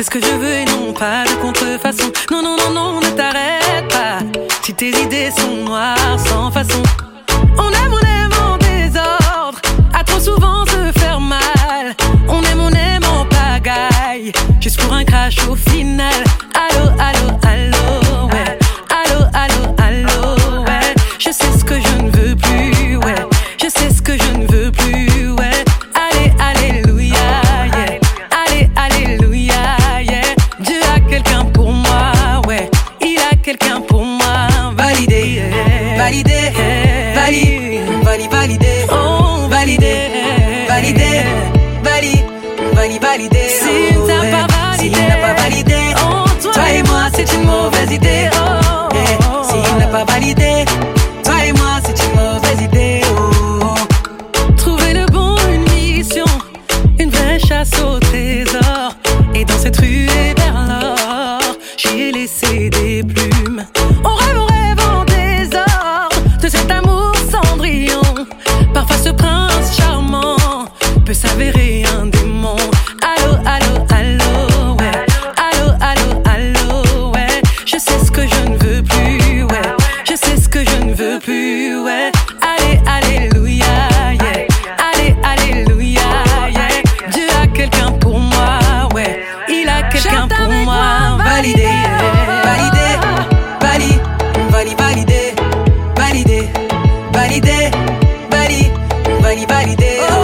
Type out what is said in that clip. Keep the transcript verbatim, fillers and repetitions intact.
ce que je veux et non pas de contrefaçon. Non, non, non, non, ne t'arrête pas. Si tes idées sont noires, sans façon. On aime, on aime en désordre, à trop souvent se faire mal. On aime, on aime en pagaille, juste pour un crash au final. Allô, allô, allô, ouais. Allô, allô, allô, ouais. Je sais ce que je ne veux plus, ouais. Je sais ce que je ne veux plus, ouais. Allez, alléluia, yeah. Allez, alléluia, yeah. Dieu a quelqu'un pour moi, ouais. Il a quelqu'un pour moi. Validé, yeah. Validé, yeah. Valide, valide, validé. Oh, validé, validé, valide, valide, validé. Si oh, t'as pas validé, s'il n'a pas validé, oh, toi, toi et moi c'est une mauvaise idée. Oh, yeah. S'il n'a pas validé, toi et moi c'est une mauvaise idée. Oh. Trouver le bon, une mission, une vraie chasse au trésor. Et dans cette ruée vers l'or, j'y ai laissé des plumes. On rêve, on rêve en désordre de cet amour cendrillon. Parfois ce prince charmant peut s'avérer un démon. Allô, allô, allô, ouais. Allô, allô, allô, ouais. Je sais ce que je ne veux plus, ouais. Je sais ce que je ne veux plus, ouais. Allez, alléluia, yeah. Allez, alléluia, yeah. Dieu a quelqu'un pour moi, ouais. Il a quelqu'un pour moi. Validé, yeah. Validé, valide, valide, validé, validé, validé, valide, valide, validé.